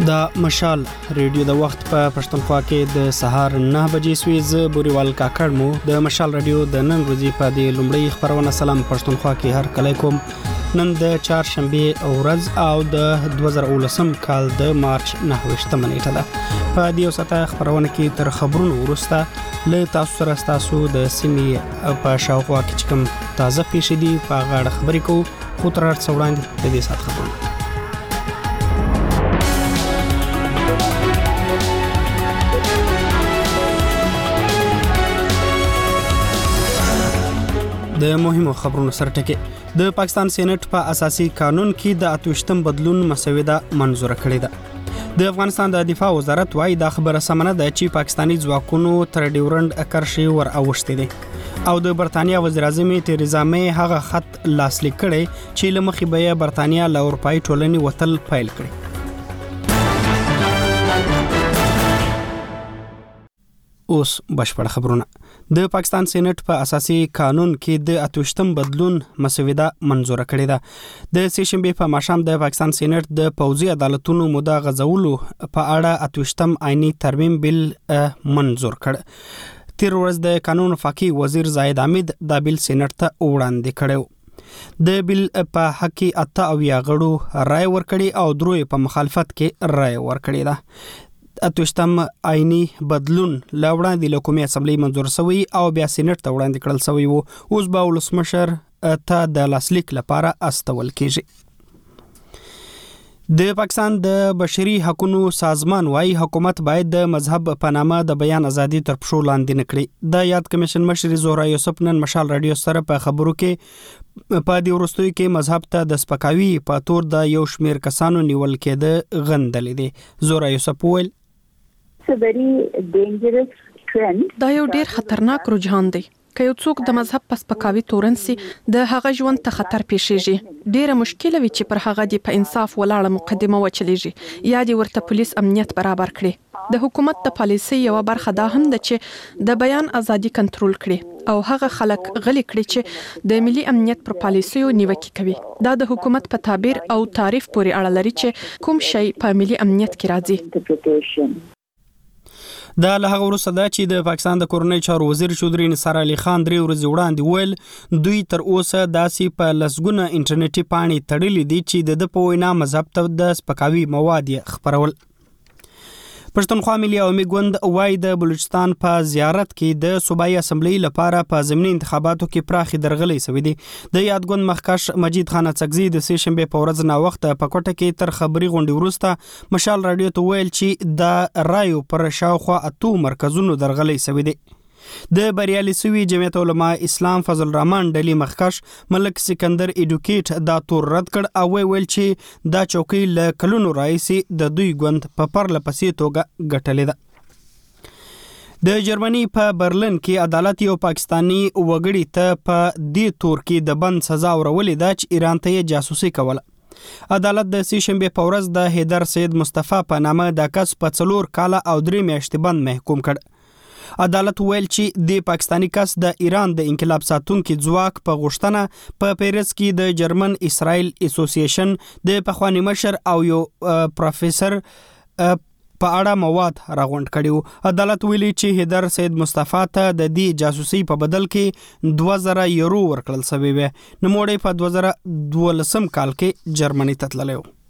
د مشال ریډیو د وخت په پښتونخوا کې د سهار 9 بجې سوي ز بوريوال کاکړ مو د مشال ریډیو د نن ورځې په دې لومړی خبرونه سلام پښتونخوا کې هر کله کوم نن د چهارشنبه ورځ او د 2019 کال د مارچ 9 نیټه ده په دې وسته خبرونه کې تر خبرونو ورسته له تاسو سره تاسو د سیمې په شاوخوا کې کوم تازه پیښې دي په غاړه خبرې کوو خو تر څو وړاندې د دې سات خبرونه د مهمو خبرونو سره ټکي د پاکستان سېنات په اساسي قانون کې د 28م بدلون مسوده منزور کړې ده د افغانستان د دفاع وزارت وايي د خبره سمنه ده چې پاکستاني ځواکونو تر ډیورند کرښې ور اوښتي دي او د برتانیا وزیر اعظم تریزا مې هغه خط لاسلیک کړي چې لمخې به برتانیا له اروپאי ټولنې وتل پیل کړي اوس بشپړ خبرونه د پاکستان سېنات په اساسي قانون کې د 28م بدلون مسوده منزور کړې ده د سېشنبه په ماشام د پاکستان سېنات د پوځي عدالتونو موده غځولو په اړه 28م آئینی ترمیم بل منزور کړ تیر ورځ د قانون وفاقي وزیر زاهد حمید د بل سېنات ته وړاندې کړو د بل په حق کې 8 غړو رائے ورکړي او دروي په مخالفت کې رائے ورکړي ده اتوشتم آئینی بدلون لاوړاندې له قومي اسمبلی منزور شوی او بیا سېنات ته وړاندې کړل شوی وو اوس به ولسمشر ته د لاسلیک لپاره استول کیږي د پاکستان د بشري حقوقو سازمان وايي حکومت باید د مذهب په نامه د بیان ازادي تر پښو لاندې نکړي د یاد کمیشن مشر زهرا یوسف نن مشال رادیو سره په خبرو کې په دې ورستوي کې مذهب ته د سپکاوي په تور د یو شمیر کسانو نیول کېده غندل دي زهرا یوسف ویل دا یو ډیر خطرناک رجحان دی که یو څوک د مذهب پس پکاوي تورنسي د هغه ژوند ته خطر پیښیږي ډیره مشکله وي چې پر هغه دی په انصاف ولاړه مقدمه وچلیږي یا دی ورته پولیس امنیت برابر کړي د حکومت د پالیسي یو برخه دا هم ده چې د بیان ازادي کنټرول کړي او هغه خلک غلي کړي چې د ملي امنیت پر پالیسیو نیوکه کوي دا د حکومت په تعبیر او تعریف پورې اړه لري چې کوم شی په ملي امنیت کې راځي د لهغه وروسته دا چې د پاکستان د کورنۍ چارو وزیر چودري نثار علي خان درې ورځې وړاندې ویل دوی تر اوسه داسې په لسګونه انټرنیټي پاڼې تړلې دي چې د په وینا مذهب ته د سپکاوي مواد خپرول پښتونخوا ملي عوامي ګوند وايي د بلوچستان په زیارت کې د صوبایي اسمبلی لپاره په ضمني انتخاباتو کې پراخي درغلې شوې دي د یاد ګوند مخکښ مجید خان اڅکزي د سېشنبه په ورځ نا وخت په کوټه کې تر خبري غونډې وروسته مشال رادیو ته ویل چې د رایو پر شاوخوا 8 مرکزونو درغلې شوې دي د بریالي سوي جمعیت علماء اسلام فضل الرحمن ډلی مخکښ ملک سکندر ایډوکیټ دا تور رد کړ او ویل چې دا چوکۍ له کلونو راځي د دوی ګوند په پرله پسې توګه ګټلې ده د جرمني په برلین کې عدالت یو پاکستانی وګړي ته په دې تور کې د بند سزا ورولې ده چې ایران ته جاسوسي کوله عدالت د سېشنبه په ورځ د حیدر سید مصطفی په نامه د کس په 4 کال او 3 میاشتې بند محکوم کړ عدالت ویل چې د پاکستانی کس د ایران د انقلاب ساتونکو ځواک په غوښتنه په پیرس کې د جرمن اسرائیل اسوسییشن د پخوانی مشر او یو پروفیسور په اړه مواد راغونډ کړیو عدالت ویلي چې حیدر سید مصطفی ته د دې جاسوسي په بدل کې 2000 یورو ورکړل شوی و نو په 2012 کال کې جرمني ته تللی و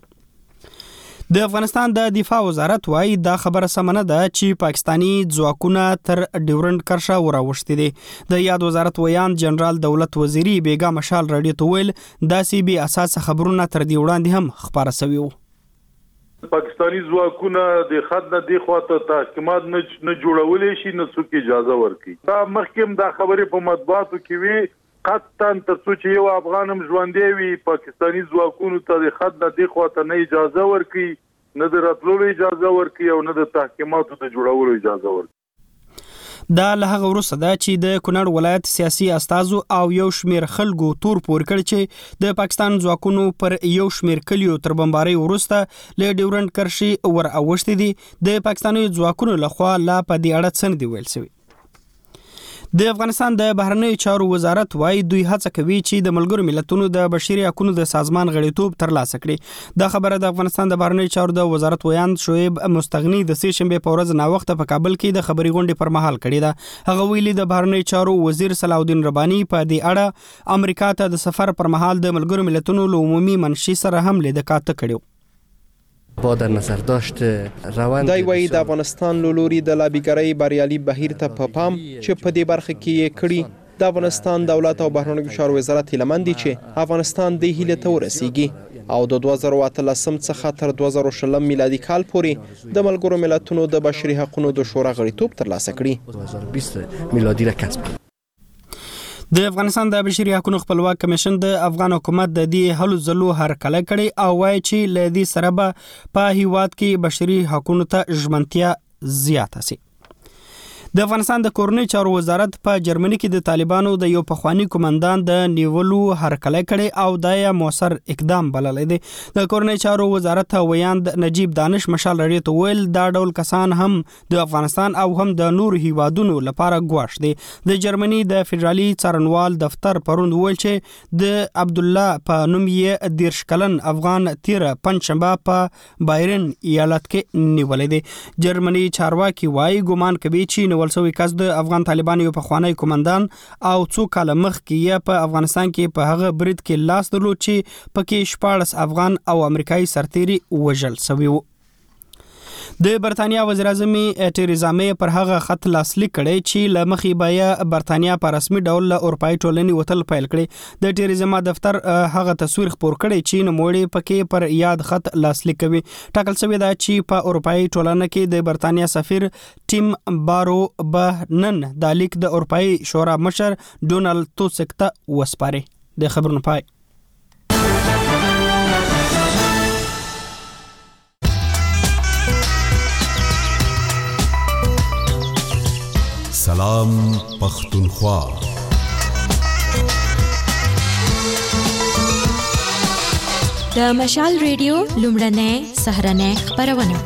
د افغانستان د دفاع وزارت وايي دا خبره سمنه ده چې پاکستانی ځواکونه تر ډیورند کرښه وراوښتي دي د یاد وزارت ویان جنرال دولت وزیری بیګا مشال رادیو ته ویل دا سی بي اساس خبرونه تر دی وړاندې هم خبره شوی وو پاکستانی ځواکونه د خد نه دی خواته تحکیمات نه جوړولې شي نه څوک اجازه ورکړي دا مخکیم دا خبره په مطبوعاتو کې وی قطن تر څو چې یو افغانم ژوندې وي پاکستانی ځواکونو ته د خد نه دی خواته نه اجازه ورکړي نه د راتلولو اجازه ورکړي او نه د تحکیماتو د جوړولو اجازه ورکړي دا له هغه وروسته ده چې د کونړ ولایت سیاسي استازو او یو شمیر خلکو تور پور کړ چې د پاکستان ځواکونو پر یو شمیر کلیو تر بمباري وروسته له ډیورند کرښې ور اوښتي دي د پاکستاني ځواکونو لخوا لا په دې اړه څه دی ویل شوی د افغانستان د بهرنیو چارو وزارت وايي دوی هڅه کوي چې د ملګرو ملتونو د بشري حقوقو د سازمان غړیتوب ترلاسه کړي. دا خبره د افغانستان د بهرنیو چارو د وزارت ویاند شعیب مستغنی د سې شنبه په ورځ ناوخته په کابل کې د خبري غونډې پر مهال کړې ده. هغه ویلي د بهرنیو چارو وزیر صلاح الدین ربانی په دې اړه امریکا ته د سفر پر مهال د ملګرو ملتونو له عمومي منشي سره هم لیدکات کړو. با در نظر داشته روند دای وای د افغانستان لوري د لابیګری بریالي بهیر ته په پام چې په دې برخه کې یې کړی. د افغانستان دولت او بهرنیو چارو وزارت هیلمند چې افغانستان د هیله ته ورسیږي او د 2018 څخه تر 2020 میلادي کال پورې د ملګرو ملتونو د بشري حقوقو د شورا غړیتوب ترلاسه کړي. 2020 میلادي را کسب کړ. د افغانستان د بشري حقوقو خپلواک کمیشن د افغان حکومت د دې هلو ځلو هرکله کړي او وایي چې له دې سره به په هیواد کې بشري حقوقو ته ژمنتیا زیاته شي. د افغانستان د کورنۍ چارو وزارت په جرمني کې د طالبانو د یو پخوانی کمانډان د نیولو هرکله کړي او د موثر اقدام بللی دی. د کورنۍ چارو وزارت ویاند نجیب دانش مشال رډیو ته ویل دا ډول کسان هم د افغانستان او هم د نور هیوادونو لپاره ګواښ دی. د جرمني د فدرالي څارنوال دفتر پروند ویل چې د عبد الله په نوم یې 10 کلن افغان تیر پنځشنبه په بایرن ایالت کې نیولې دی. جرمني چارواکي وايي ګومان کوي چې ولسوي کس د افغان طالبانو یو پخوانی کمانډان او څو کال مخکې یې په افغانستان کې په هغه برید کې لاس درلود چې پکې 14 افغان او امریکایي سرتیري وژل شوي وو. د برتانیا وزیر اعظم ټریزا می پر هغه خط لاسلیک کړي چې لمخې بیا برتانیا په رسمي ډول له اروپאי ټولنې وتل پیل کړي. د ټریزا دفتر هغه تصویر خپور کړي چې نوموړي پکې پر یاد خط لاسلیک کوي. ټاکل شوی دا چې په اروپאי ټولنه کې د برتانیا سفیر ټیم بارو به نن د لیک د اروپאי شورا مشر ډونالد توسک ته وسپاري. د خبرونو پای. سلام پختونخوا. د مشال ریډیو لومړنۍ سهرنۍ خبرونه.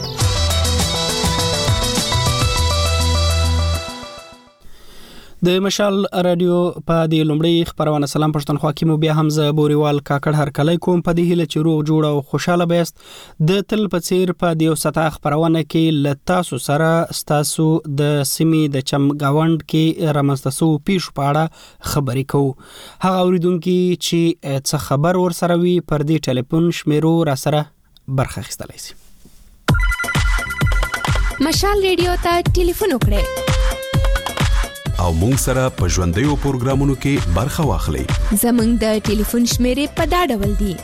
د مشال رادیو په دې لومړی خبرونه سلام پښتونخوا کې مو بیا هم ز بوريوال کاکړ هر کله کوم په دې هله چې روغ جوړ او خوشاله بیاست. د تل په څیر په دیو ستا خبرونه کې لتاسو سره ستاسو د سیمې د چم گاوند کې رامستاسو پیښ پاړه خبرې کوو. هغه اوریدونکو چې څه خبر ور سره وي پر دې ټلیفون شمیرو را سره برخه اخیستلای شي. مشال ریډیو ته ټلیفون وکړئ او مونږ سره په ژوندیو پروګرامونو کې برخه واخلئ. زمونږ د ټلیفون شمیرې په دا ډول دي: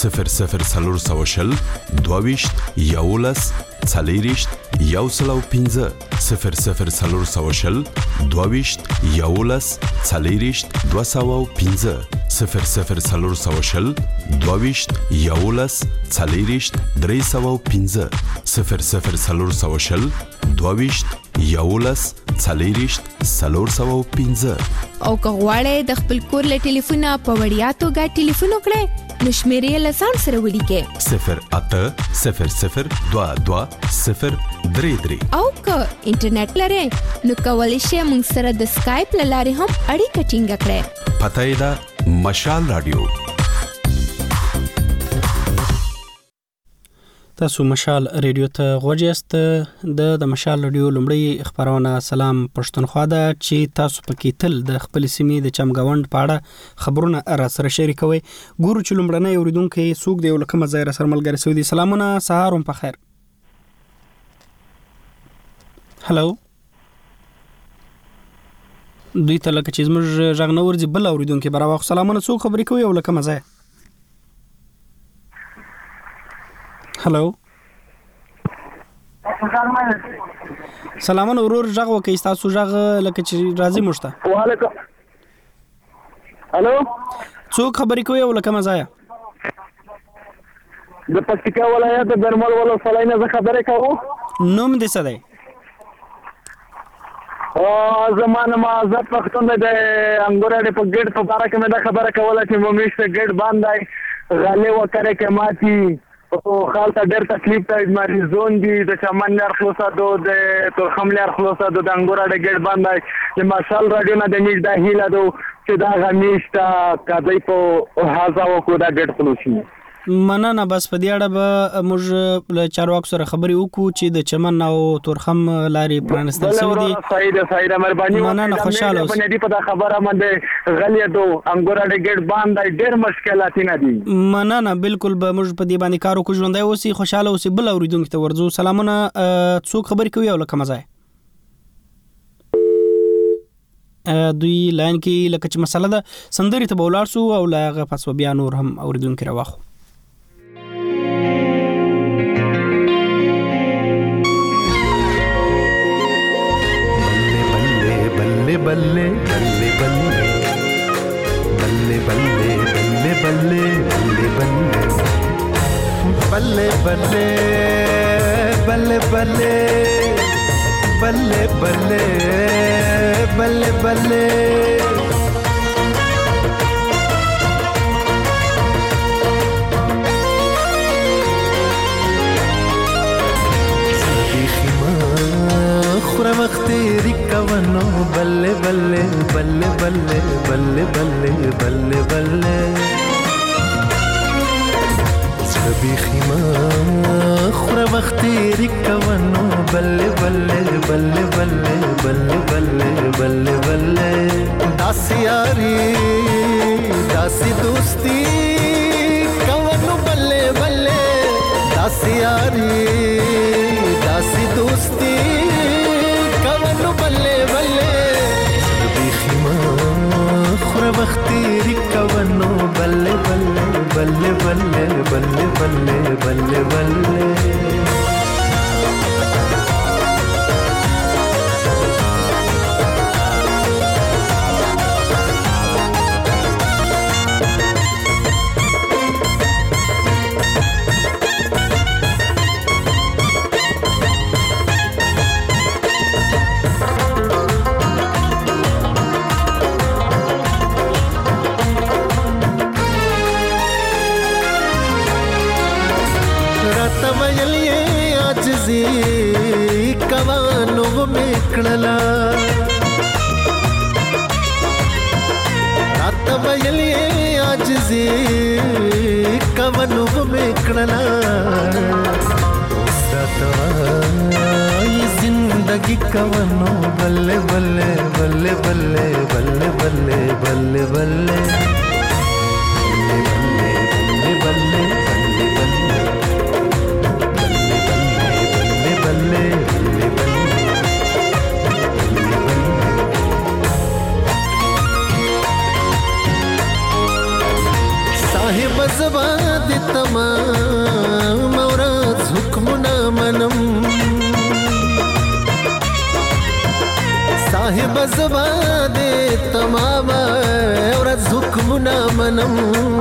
00 22 11 40 115 00 22 11 40 215 00 22 11 40 315 00 22 11 40 315. او که غواړئ د خپل کور له ټلیفونه په وړیا توګه ټلیفون وکړئ نو شمیرې له ځان سره ولیکئ 0800 22 033. او که انټرنیټ لرئ نو کولی شئ موږ سره د سکایپ له لارې هم اړیکه ټینګه کړئ. پته یې ده مشال رادیو. تاسو مشال ریډیو ته غوږیاست. د مشال ریډیو لومړی خبرونه سلام پښتونخوا ده چې تاسو پکې تل د خپل سیمې د چمګاوند په اړه خبرونه را سره شریکوي. ګورو چې لومړنی اوریدونکو څوک دی ولکه مزه را سره ملګری سعودي. سلامونه، سهار هم په خیر. هلو، دوی ته لکه چې زموږ غږ نه ورځي بل اوریدونکو براوخ. سلامونه، څوک خبرې کوي ولکه مزه؟ هلو، سلامونه ورور، غږ وکي تاسو غږ لکه چې راځي مشته. وعلیکم. هلو، څوک خبرې کوي ولکه مزه؟ د پکتیکا ولایت د برمل ولسوالۍ نه خبرې کوم. نوم دې څه دی؟ زمانه ما زه پښتون د انګورې په ګډ په باره کې مې دا خبره کوله چې ممیش په ګډ باندې غلې وکړې کماتي او خالته ډېر تکلیف ته مریضون دي د چمن لار خلاصېدو د تورخم لار خلاصېدو د انګور د ګېټ باندې د مشال راډیو نه د میش د هیله دو چې دا غمیش ته کدی په هازا وکړو دا ګېټ خلاصي مننه. بس په دې اړه به موږ له چارواکو سره خبرې وکړو چې د چمن او تورخم لارې پرانستل شوې دي. صحیح مهرباني. مننه، خوشاله اوسئ. باندې په خبره باندې غلې دو انګور د ګېټ باندې ډېر مشکلات نه دي. مننه، بالکل به موږ په دې باندې کار وکړو. ژوندی اوسئ، خوشاله اوسئ. بل اوریدونکو ته ورځو. سلامونه. څوک خبرې کوي او له کومه ځای؟ دوی لاین کې لکه چې مسله ده سندرې ته به ولاړ شو او له هغه پس بیا نور هم اوریدونکي راواخو. बल्ले बल्ले बल्ले बल्ले बल्ले बल्ले बल्ले बल्ले बल्ले बल्ले बल्ले बल्ले बल्ले बल्ले बल्ले बल्ले خورا وختي ركبنو بلے بلے بلے بلے بلے بلے بلے بلے سبي خما خورا وختي ركبنو بلے بلے بلے بلے بلے بلے بلے بلے داسي ياري داسي دوستي كونو بلے بلے داسي ياري داسي دوستي بلے بلے بیخما خورا وختي رکونو بلے بلے بلے بلے بلے بلے بلے بلے कवानो मेकड़ला रात बयलिए आज जी कवानो मेकड़ला ये जिंदगी कवानो बल्ले बल्ले बल्ले बल्ले बल्ले बल्ले बल्ले बल्ले बल्ले बज़बाद तमाम औरत हुक्मना मनम साहिब ज़बाद तमाम औरत हुक्मना मनम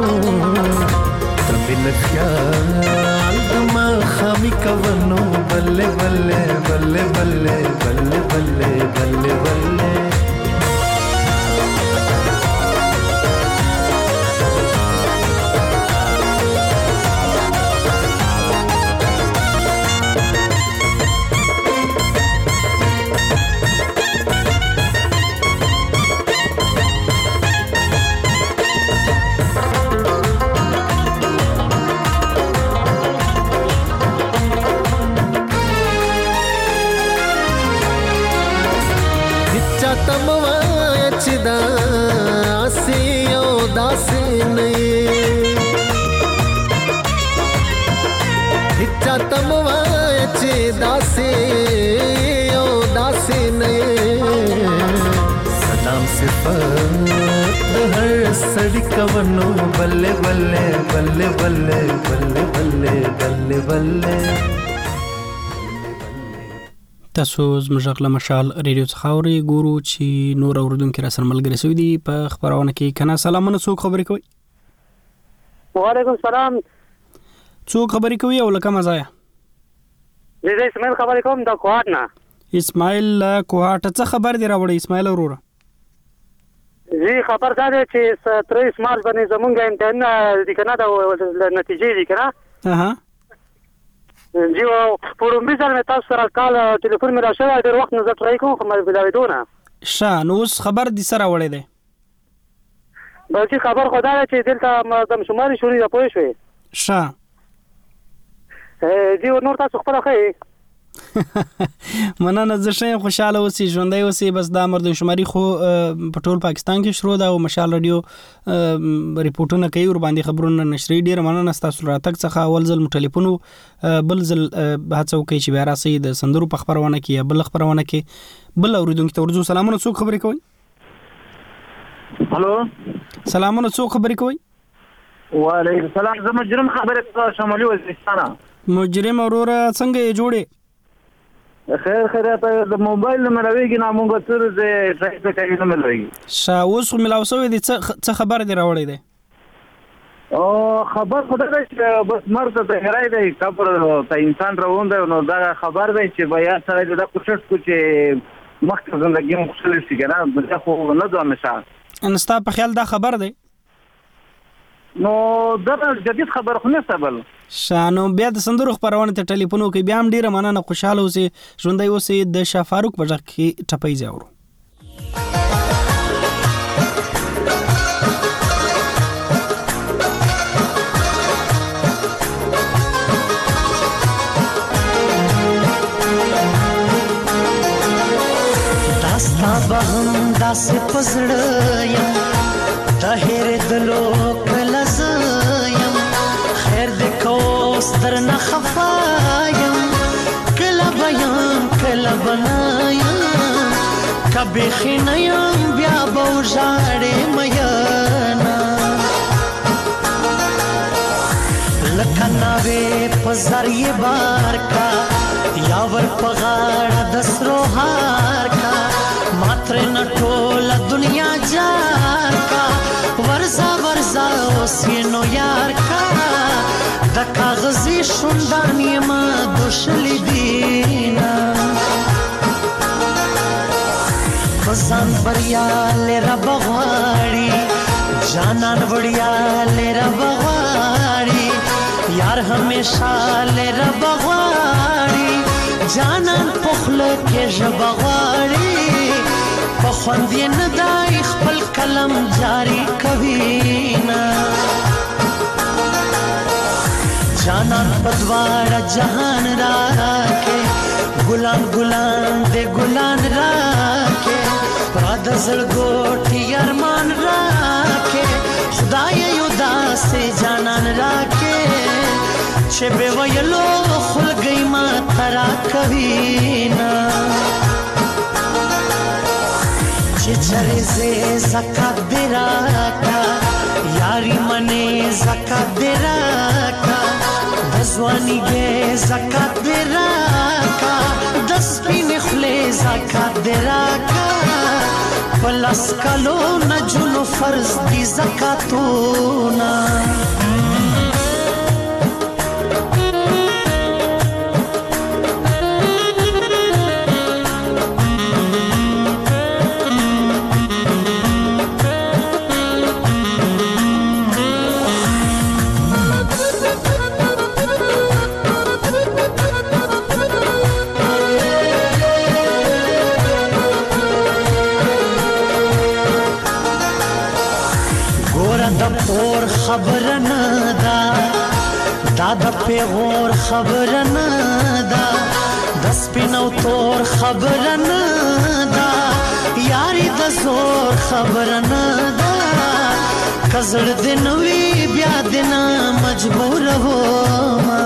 तबिन ख्याल दमा खामी कवनो बल्ले बल्ले बल्ले बल्ले बल्ले बल्ले बल्ले बल्ले कवनो बल्ले बल्ले बल्ले बल्ले बल्ले बल्ले बल्ले बल्ले تاسو زموږ له مشال ریډیو څخه اوري ګورو چې نور اوردونکو را سره ملګری شوي دي په خبرونه کې. کنه سلامونه، څوک خبرې کوي؟ وعلیکم السلام. څوک خبرې کوي او له کومه ځای؟ زه اسماعیل خبرې کوم د کوهاټ نه. اسماعیل کوهاټ څه خبر دی راوړی اسماعیل وروره؟ زی خبر دا دی چې 23 مارچ باندې زمونږ امتحان دي کنه د نتیجې دي کنه. جی په لومړي ځل مې تاسو سره کال ټلیفون مې راشوی ډېر وخت نه زه ټرای کوم خو مې بلاوېدو نه ښه نو اوس خبر دې سره وړی دی بلکې خبر خو دا ده چې دلته دمشماري شروع ده پوه شوې ښه جی نور تاسو خپله ښه مننه زه ښه یم خوشحاله اوسئ ژوندی اوسئ بس دا مردمشماري خو په ټول پاکستان کې شروع ده او مشال راډیو ریپورټونه کوي ورباندې خبرونه نشري ډېره مننه ستاسو راتګ څخه اول ځل مو ټلیفون بل ځل هڅه وکړئ چې بیا راسئ د سندرو په خپرونه کې یا بل خپرونه کې بل اورېدونکي ته ورځو سلامونه څوک خبرې کوئ هلو سلامونه څوک خبرې کوئ وعلیکم السلام زه مجرم خبرې کوم شمالي وزیرستانه مجرم وروره څنګه یې جوړې خیر خیریت د موبایل نه ملويږي نه مونږ تر دې ټرافیک کوي نه ملويږي شاوس خو ملاو شوی دي څه خبر دی راوړی دی او خبر خدای دې بس مرته ته هراي دی خبر ته انسان روان دی نو دا خبر دی چې بیا سره دا کوشش کو چې مخکې زندگی مو خوشاله شي کنه دا خو نه ځو نشه ان ستا په خیال دا خبر دی نو دا جدید خبر خو نه سبل شانو بیا د سندرو خبرونه ته ټلیفون وکي بیا هم ډیره مننه خوشاله اوسئ ژوندۍ اوسئ د شاه فاروق په ځخ کې ټپي ځاورو داستا بهم داس پزړ یم طاهر دلو کلزایم خیر د کوس در نه خفایم کلا بیان کلا بنایم کبه خنایم بیا بوجاړې میانا لکناوي پزړې بار کا یاور پغاړه دسرو هار کا ماتر نټول دنیا جار کا ورزا ورزا اوسینو یار کا د کاغذی شوندانی ما دوشلی دینا فزان بریا لرا بغواړي جانان وړیا لرا بغواړي یار همیشا لرا بغواړي جانان پخل کې ژبغواړي په خوند یې نه دای خپل کلم جاری کوي نا جانان پدوار جهان راکه ګلان ګلان دې ګلان راکه پراد زړګوټي ارمان راکه خدای یو داسې جانان راکه چې به ویلو خلګي ما ترا کوي نا چرے سے زکات دیرا کا یاری منے زکات دیرا کا دزوانی گے زکات دیرا کا دس پین خلے زکات دیرا کا پلس کلو نجنو فرض دی زکاتونا خبر نه دا د پیغور خبر نه دا د سپینو تور خبر نه دا یاري د زور خبر نه دا کزړ د نوې بیا د نه مجبور وما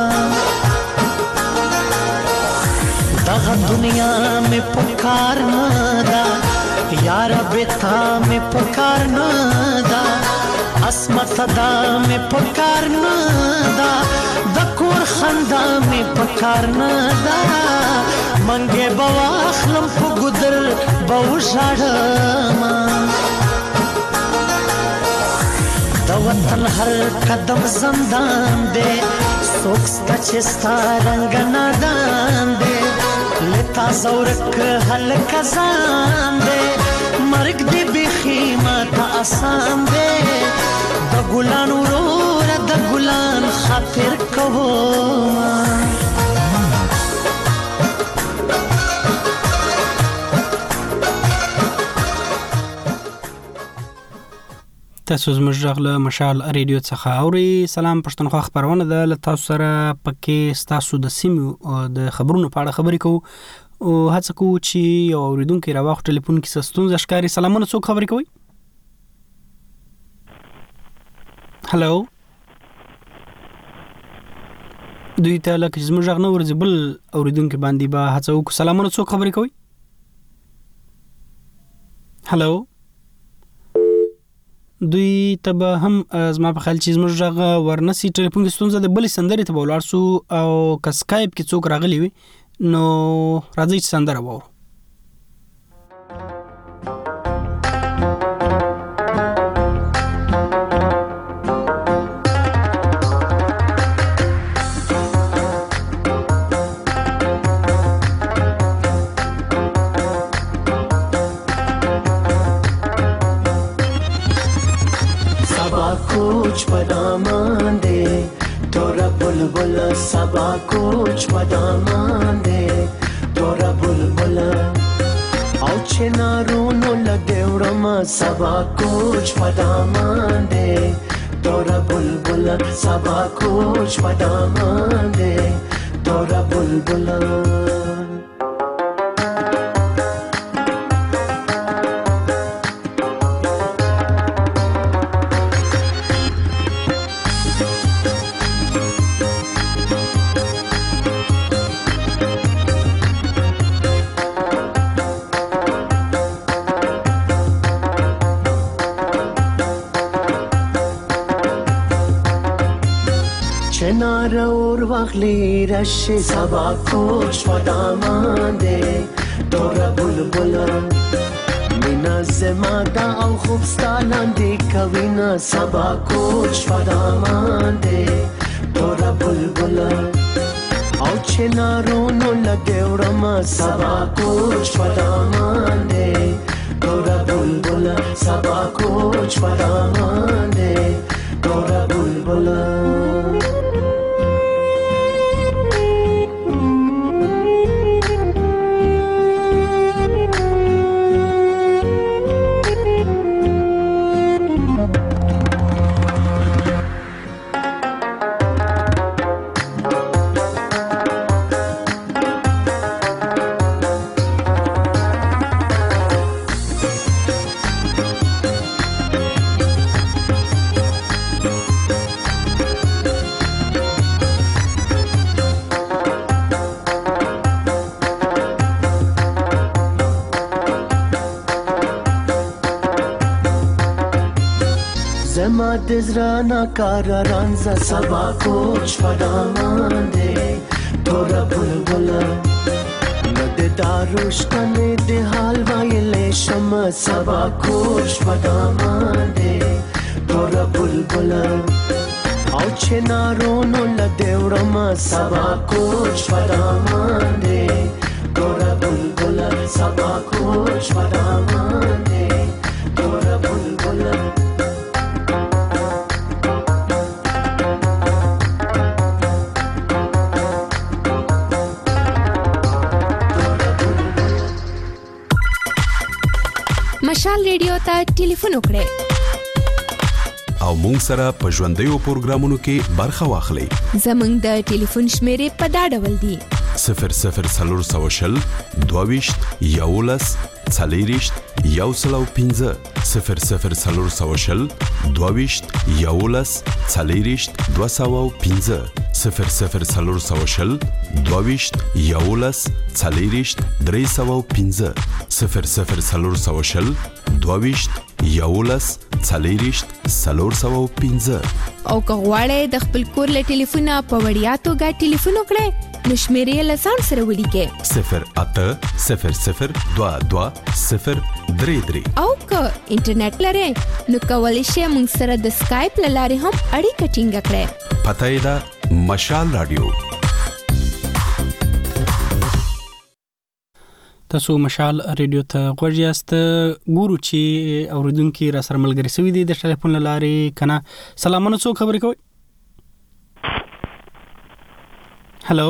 دغه دنیا میں پکار نه دا یار بیتا میں پکار نه دا اسمت دا میں پکار نه دا د کور خندا میں پکار نه دا منګه بواخلم په ګدر بوشاړم د وطن هر قدم زندان دے سوکستا چستا رنگ نادان دے لتا زورک حل کزان دے مرگ دی بخیمت آسان دے د ګلان ورور د ګلان خاطر کوو تاسو زموږ غږ له مشال ریډیو څخه اوري. سلام پښتونخوا خبرونه ده له تاسو سره پکې تاسو د سیمو د خبرونو په اړه خبرې کوو او هڅه کوو چې یو اوریدونکو راوخت ټلیفون کې ستونزه ښکاري. سلامونه، څوک خبرې کوي؟ هلو، دوی ته لکه زموږ غږ نه ورځي بل اوریدونکو باندې به هڅه وکړو. سلامونه، څوک خبرې کوي؟ هلو، دوی ته به هم زما په خیال چې زموږ غږ ورنسي. ټلیفون کې ستونزه ده، بلې سندرې ته به ولاړ سو او که سکایپ کې څوک راغلی وي نو راځئ چې سندره واورو. कुछ बदामान दे तोरा बुलबुल सबा कुछ बदामान दे तोरा बुलबुल औ चिनारूनो लगेवड़मा सबा कुछ बदामान दे तोरा बुलबुल सबा कुछ बदामान दे तोरा बुलबुल. چنار اور وغلی رشی سبا کوچ و دامان دے دورا بلبل مینا زمادا او خوبستانان دی کوینا سبا کوچ و دامان دے دورا بلبل او چنارونو لگیورما سبا کوچ و دامان دے دورا بلبل سبا کوچ و دامان دے دورا بلبل. دزرانا کارا رانزا سبا کوچ فدامان دے تورا بلبل ند داروش کنے دے حال وائلے شما سبا کوچ فدامان دے تورا بلبل او چنارونو لدیورما سبا کوچ فدامان دے تورا بلبل سبا کوچ فدامان دے تورا بلبل. مشال ریډیو ته ټلیفون وکړئ او مونږ سره په ژوندیو پروګرامونو کې برخه واخلئ. زموږ د ټلیفون شمیرې په دا ډول دي: 00420 22 11 40 115 00420 22 11 40 215 00420 22 11 40 315 00420 22 11 40 315. او که غواړئ د خپل کور له ټلیفونه په وړیا توګه ټلیفون وکړئ نو شمیرې له ځان سره ولیکئ 0800022 او که انټرنیټ لرئ نو کولی شئ موږ سره د سکایپ له لارې هم اړیکه ټینګه کړئ. پته یې ده مشال رادیو. تاسو مشال ریډیو ته غوږ یاست. ګورو چې اوریدونکو را سره ملګری سوي دي د ټلیفون لارې کنه. سلامونه، څوک خبرې کوي؟ هلو،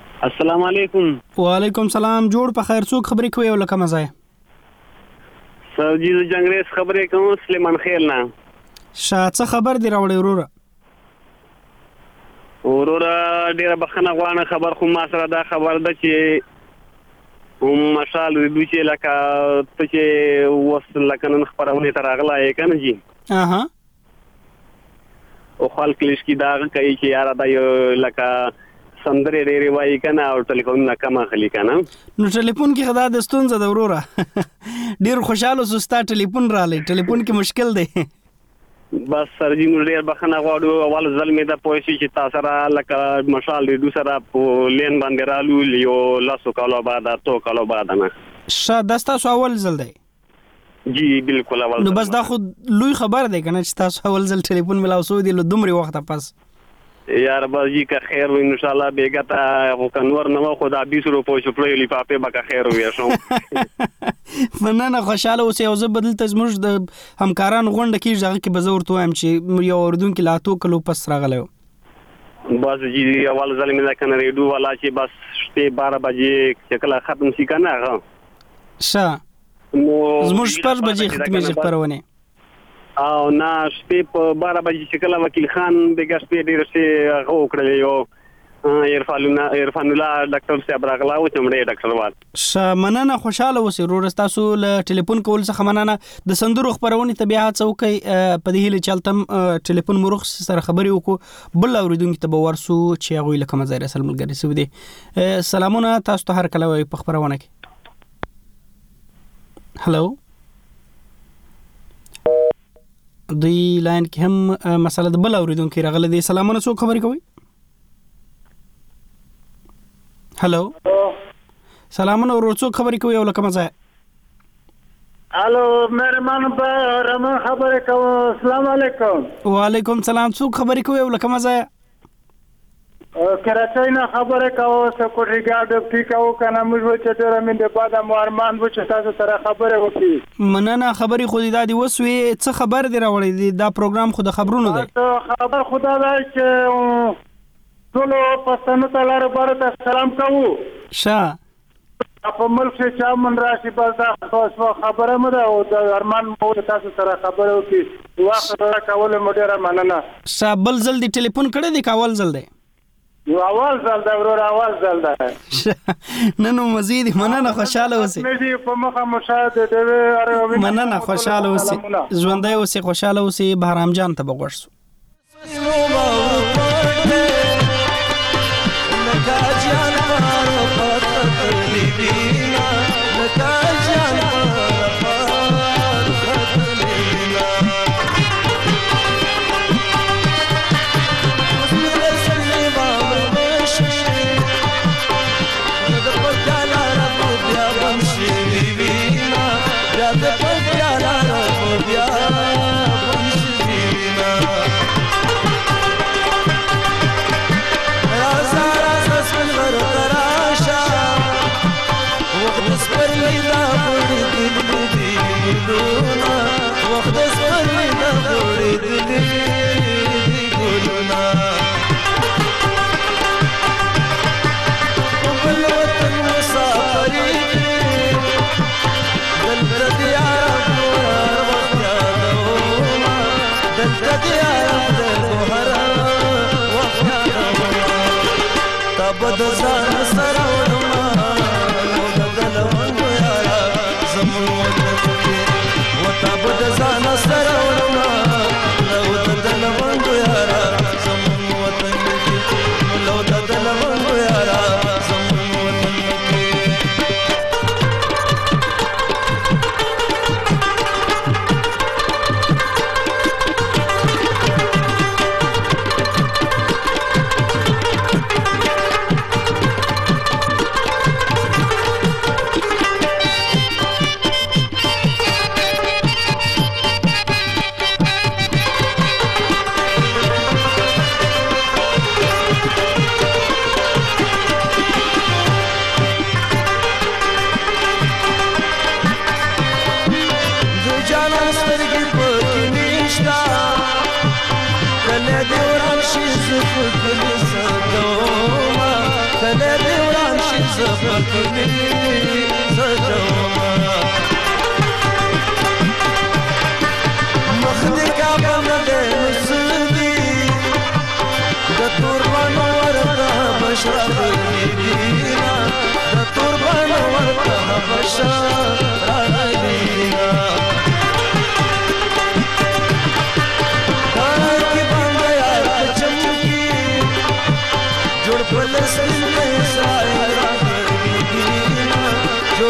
السلام علیکم. وعلیکم سلام. جوړ په خیر. څوک خبرې کوي او لکه مزه؟ سرجي جنگریز خبرې کوم سلیمان خیل نه. څه خبر دی راوړی وروره؟ ډیره بخښنه غواړم، خبر خو ما سره دا خبر ده چې مشال ریډو چې لکه ته چې اوس لکه نن خپرونې ته راغلی یې که نه جي او خلک لیشکي دا کوي چې یاره دا یو لکه سندرې ډېرې وایي که نه او ټلیفونونه کم اخلي که نه. نو ټلیفون کې خو دا د ستونزه ده وروره. ډېر خوشحاله اوسو ستا ټلیفون رالی، ټلیفون کې مشکل دی. بس سرجي موږ ډېر بخښنه غواړو. اول ځل مې دا پوه شي چې تا سره لکه مشال ریډو سره په لین باندې رالو یو 10 کالو بعد 2 کالو بعد نه. دا ستاسو اول ځل دی؟ جی بالکل اول ځل. نو بس دا خو لوی خبر دی که نه چې تاسو اول ځل ټلیفون ملاو شوی دی له دومرې وخته پس؟ یار بس جی که خیر وي انشاءالله بیګه ته خو که نور نه وه خو دا 20 روپو چوپړیو لفافې به که خیر وویشم. مننه، خوشحاله اوسئ. او زه به دلته زموږ د همکارانو غونډه کېږي هغه کې به زه ورته ووایم چې یو اورېدونکي له 8 کلو پس راغلی و. بس جی اول ځل مې دا که نه ریډیو والا چې بس شپې 12 بجې چې کله ختم شي که نه هغه زموږ 6 بجې ختمېږي خپرونې او نه شپې په 12 بجې چې کله وکیل خان بیګه شپې ډېره شپې هغه وکړلې یو عرفان الله ډاکټر صاحب راغلا و چې مړی ډاکټر وال. مننه، خوشحاله اوسئ وروره. ستاسو له ټلیفون کول څخه مننه. د سندرو خپرونې ته بیا هڅه وکئ په دې هیله چې هلته هم ټلیفون مو رخص سره خبرې وکړو. بل اورېدونکي ته به ورسو چې هغوی له کومه ځایه اصل ملګري سوي دي. سلامونه تاسو ته هر کله وایو په خپرونه کې. هلو، دوی لاین کې هم مسله د بل اورېدونکي راغلی دی. سلامونه، څوک خبرې کوئ؟ هلو، سلامونه ورور، څوک خبرې کوي او له کومه ځایه؟ الو مهربان به رحمان خبرې کوم. السلام علیکم. وعلیکم سلام. څوک خبرې کوي او له کومه ځایه؟ کراچۍ نه خبرې کوم. سکوټري ګارډ ټیکاو کنه موږ چې ډېر من د بعد مارمان و چې تاسو سره خبرې وکړي. مننه، خبرې خو دې دادی وسوي. څه خبر دی راوړی دی؟ دا پروګرام خو د خبرونو دی. خبر خدا دا چې ټولو پښتنو ته لاره بار ته سلام کوو. په ملک چې چا من راشي بس دا خبره مو ده او د ارمان مو تاسو سره خبرې وکړي. وخت راکول مو ډېره مننه. بل ځل دې ټلیفون کړی دی که اول ځل دی؟ یو اول ځل ده ورور، اول ځل ده. نه نو مزید مننه، خوشحاله اوسئ. مننه، خوشحاله اوسئ، ژوندی اوسئ، خوشحاله اوسئ. بهرام جان ته به غوږ شو.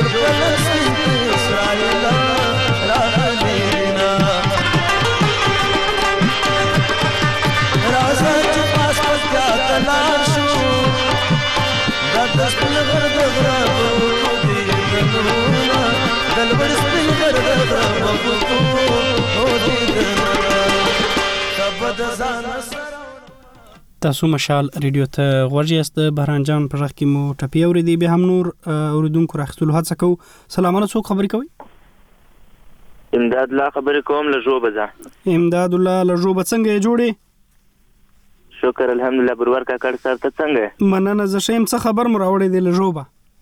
جوړ فلسطین اسرائیل راغلینا راځه چې پاس پکا تلار شو دا د خپل غرد غرابو دې دنونا دلبر سپین غرد غرابو دې دنونا تبد ځان تاسو مشال ریډیو ته غوږ یاست. بهران جان په غږ کې مو ټپي اورېدي، بیا هم نور اوریدونکو راخستلو هڅه کوو. سلام علیکم، څوک خبرې کوي؟ امداد الله خبرې کوم له ژوبه ځه. امداد الله له ژوبه څنګه یې جوړې؟ شکر الحمدلله. برور کاکړ صاحب ته څنګه؟ مننه. زه ښه یم. څه خبر مو راوړی دی له ژوبه؟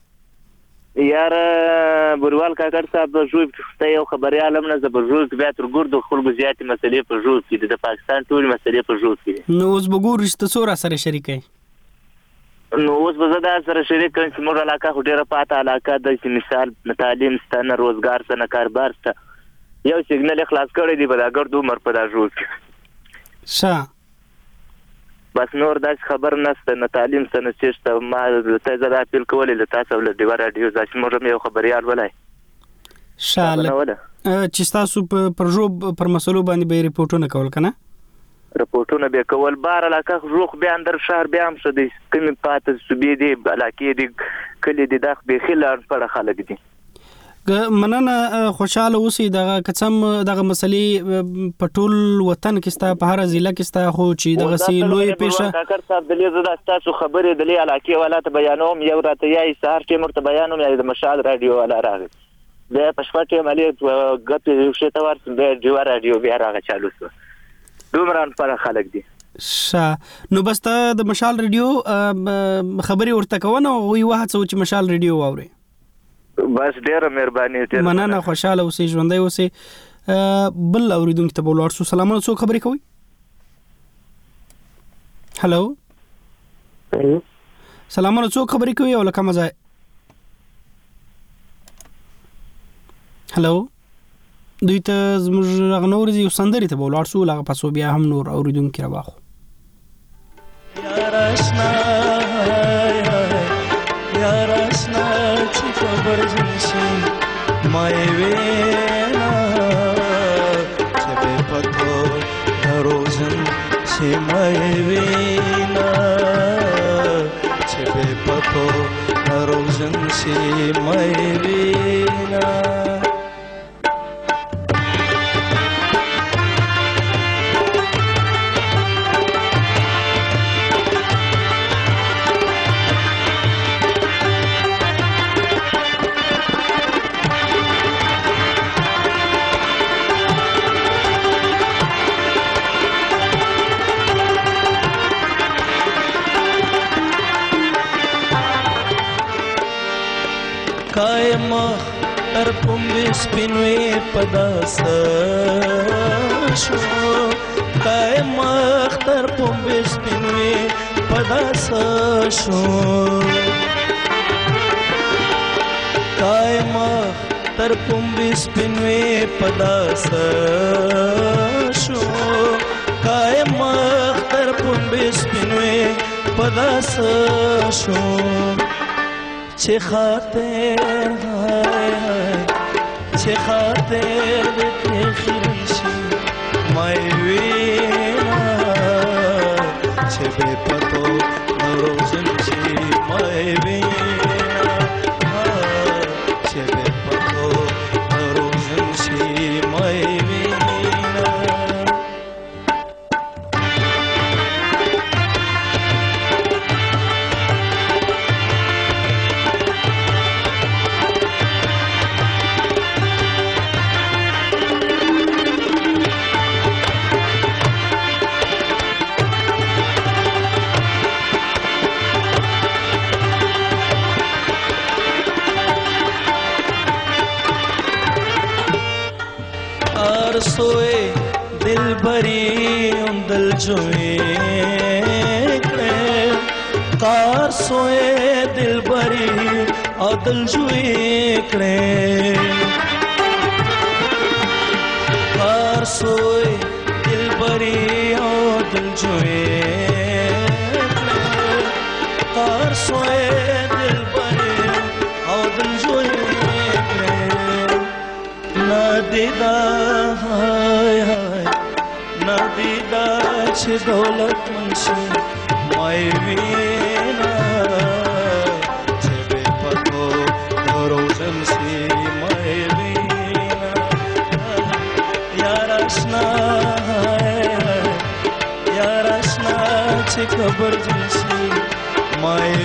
یاره بروال کاکړ صاحب په ژوب ته یو خبریال هم نه، زه په ژوب کې بیا تر ګردو خلکو زیاتې مسلې په ژوب کې دي، د پاکستان ټولې مسلې په ژوب کې دي. نو اوس به ګورو چې ته څو راسره شریکوې؟ نو اوس به زه دا سره شریک کړم چې موږ علاقه خو ډېره پاته علاقه ده چې مثال نه تعلیم شته نه روزګار شته نه کاربار شته. یو سیګنل یې خلاص کړی دی په دا ګرد عمر په دا ژوب کې. ښه بس نور داسې خبر نشته، نه تعلیم شته نه څه شته. ما ته زه دا اپیل کولی له تاسو له ډیوه راډیو ځکه چې موږ هم یو خبریال ولای ښه چې ستاسو پر ژوب پر مسلو باندې به یې رپورټونه کول که نه؟ رپورټونه به یې کول. بار علاقه روغ بیا اندر ښار بیا هم ښه دی، کومې پاتې صوبې دي علاقې دي کلي دي دا بیخي لړپړه خلک دي. مننه. خوشحاله اوسئ. دغه قسم دغه مسلې په ټول وطن کې ستا په هر ضلع کې ستا خو چې دغسې لویه پیښه کاکړ صاحب دلې زه دا ستاسو خبرې دلې علاقې والا ته بیانوم، یو راته یایي سهار ټیم ورته بیانوم یا د مشال راډیو والا راغی بیا په شپه ټیم علي ګپې یو شی ته ورسم بیا ډیوه راډیو بیا راغه چالو شوه. دومره انپړه خلک دي. ښه نو بس ته د مشال راډیو خبرې ورته کوه نو هغوی وهڅوو چې مشال راډیو واورئ. بس ډیره مهرباني. مننه. خوشحاله اوسئ، ژوندی اوسئ. بل اوریدونکي ته به ولاړ شو. سلامونه، څوک خبرې کوئ؟ هلو سلامونه، څوک خبرې کوئ او له کومه ځای؟ هلو دوی ته زموږ هغه نه اورېږي، یو سندرې ته به ولاړ شو، له هغه پسو بیا هم نور اوریدونکي راواخلو. یاراشنا چې خبر جنشي مای وینا چې به پتو روزن چې مای وینا چې به پتو روزن چې مای وینا कायम तर पुंबे स्पिनवे पदास शो कायम तर पुंबे स्पिनवे पदास शो कायम तर पुंबे स्पिनवे पदास शो कायम तर पुंबे स्पिनवे पदास शो چه خاطر های های چه خاطر به خیرشی مای وینا چه به پتو روزن چی مای وینا چه به پتو روزن چی مای وینا सोए दिल भरी दिल जोए कार सोए दिल भरी दिल जोए कार सोए दिल भरी दिल जोए कार सोए दिल भरी दिल जोए دیدا هاي هاي نه دیدا چې دولت منشي مای وینا چې به پتو روزن سي مای وینا یار آشنا یار آشنا چې خبر جنسي مای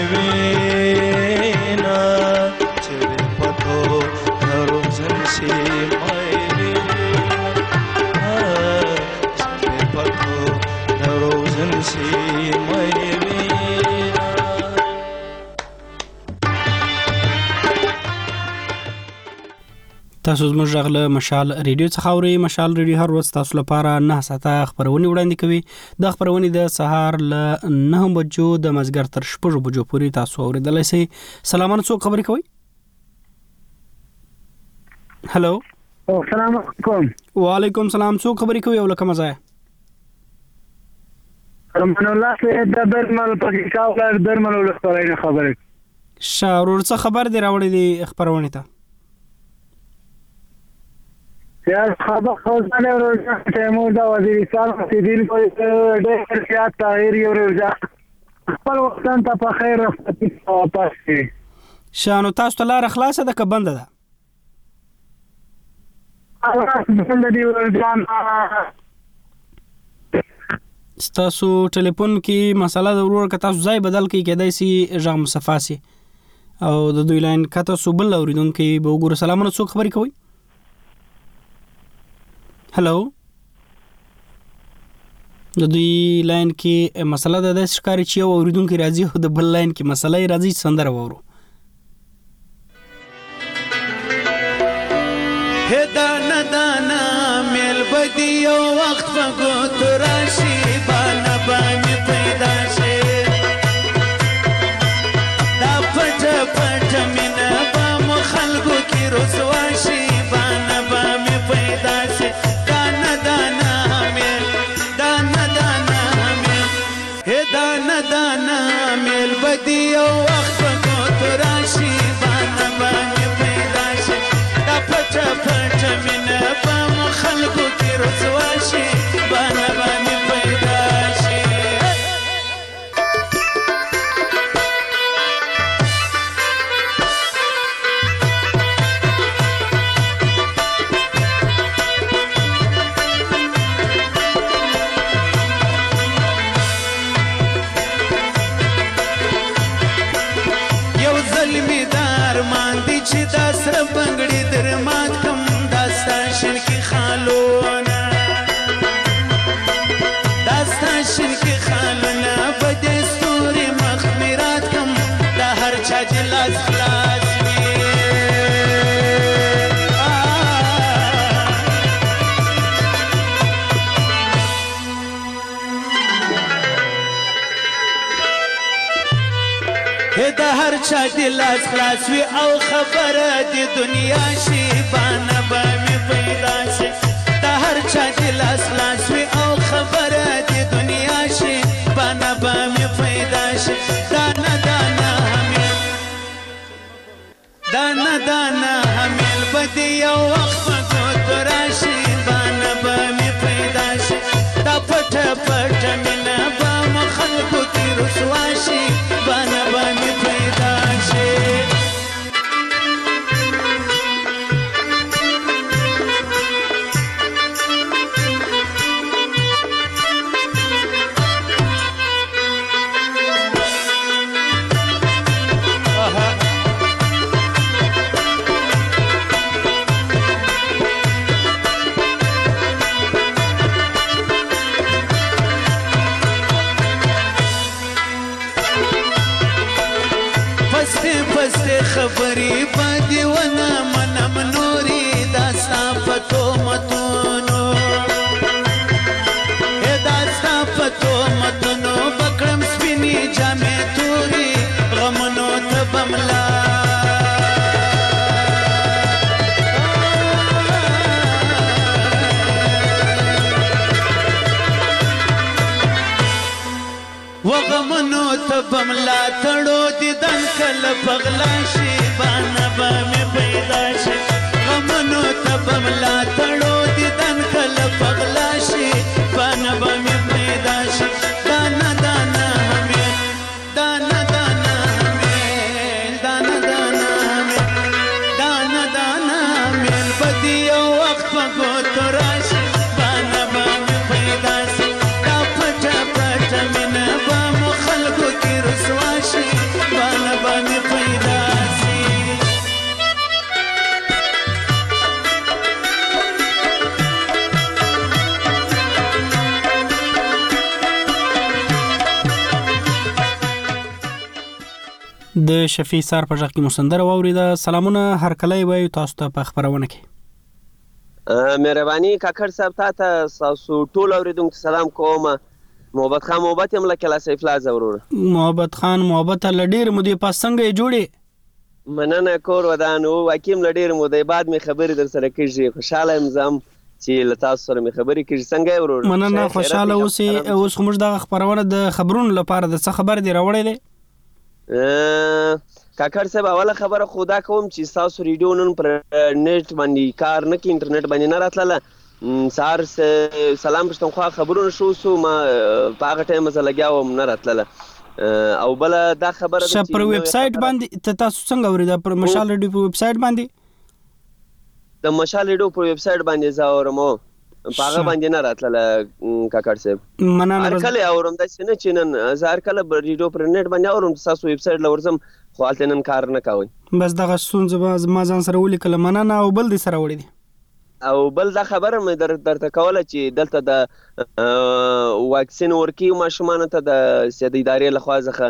وینا چې به پتو روزن سي مای تاسو زموږ غږ له مشال ریډیو څخه اورئ. مشال ریډیو هر ورځ تاسو لپاره 9 ساعته خبرونه وړاندې کوي. د خبرونه د سهار له 9 بجو د مازیګر تر 6 بجو پورې تاسو اوریدلای شئ. سلامونه، څوک خبرې کوي؟ هلو، السلام علیکم. وعلیکم السلام. څوک خبرې کوي او لکه مزه؟ رحمان الله سید د درمل په کاوړ درمل ولستاینه خبره. شاورور څه خبر دی راوړې دی خبرونه ته؟ یار خبر خوځنه ورځ تیمور د وزیرستان مسیدین په ډېر سیاست تغییر یو ورځ خپل وختن ته په خیر راځي واپس شي. شانو تاسو ته لار خلاصه ده که بنده ده؟ بنده دی ورځان. تاسو ټلیفون کې مسله د ورور که تاسو ځای بدل کړئ کېدای شي غږ مصفاسي او د دوی لاین کته سو بل اوریدونکو به وګوره. سلامونه، څوک خبرې کوي؟ هلو، د دوی لاین کې مسله د داسې ښکاري چې یو اوریدونکو راځي او د بل لاین کې مسله یې راځي. سندره وورو. دانا دانا میل بدی یو وخت فگو تراشی بانا بامی پیدا شی دا پٹ پٹ من بام خلقو کی رسواشی بانا بامی پیدا شی دانا دانا میل دانا دانا میل دانا دانا میل بدی یو وخت فگو تراشی بانا بامی پیدا شی دا پٹ پٹ من بام خلقو کی رسواشی بانا بامی پیدا شی. یو ظلمی دار ماندی چی دا سر بنگڑی در مات کم داستا شرکی خالونا داستا شرکی خالونا بدستوری مخمیرات کم دا هر چا جلاس خلاص وی دا هر چا جلاس خلاص وی او خبر دی دنیا شی بانا بامی پیدا شی دا هر چا جلاس خلاص وی او خبر دی دنیا شی بانا بامی پیدا شی. دانا دانا حمیل دانا دانا حمیل بدی یو وقت مگو تراشی بانا بامی پیدا شی دا پٹ پٹ من بام خلقو کی رسواشی بانا بامی پیدا شی. خبری بدی ونه منم نوری داستا پتو متونو داستا پتو متونو بکرم سپینی جامع توری غمنو تبملا وغمنو تبملا تړو دیدن کله پغلا شي بانا بامی پیدا شي غمنو تبملا ویل بدی یو وخت په ګوتو راشي بانه به مې پیدا شي دا پټه پټه مینه به مو خلکو کې رسوا شي بانه به مې پیدا شي د شفیع سار په ځخ کې مسندره واوریده. سلامونه هر کله وي تاسو ته په خبرونه کې. مهرباني کاکړ صاحب تاسو تاسو ټول اوریدونکو سلام کوم. محبت خان محبت هم لکه لا سیف لا ضرور. محبت خان محبت لډیر مودې پاس څنګه جوړې؟ مننه کور ودانو حکیم لډیر مودې بعد می خبرې در سره کیږي. خوشاله یم زم چې لتاسو سره می خبرې کیږي. څنګه ورور؟ مننه خوشاله اوسې. اوس موږ د خبرونه د خبرونو لپاره د څه خبر دی راوړې دي؟ کاکړ صاحب اوله خبره خدا کوم چې تاسو ریډیو نن پر نت باندې کار نه کی انټرنیټ باندې نه راتله سار سلام پښتونخوا خبرونه شو سو ما په هغه ټایم زه لګیاوم نه راتله او بل دا خبره چې پر ویب سټ باندې تاسو څنګه اورید پر مشال ریډیو په ویب سټ باندې د مشال ریډیو په ویب سټ باندې زاورمو پاغه باندې نه راتله کاکړ صاحب مننه هر کله اورم د سینه چینن زار کله ریډیو پر نت باندې اورم تاسو ویب سټ لورزم خو حالت نن کار نه کوي بس دغه ستونزه ما ځان سره ولیکل مننه او بل دې سره وړي دي او بل دا خبره مې درته کوله چې دلته د واکسین ورکی ماشومان ته د سیادت ادارې لخوا ځخه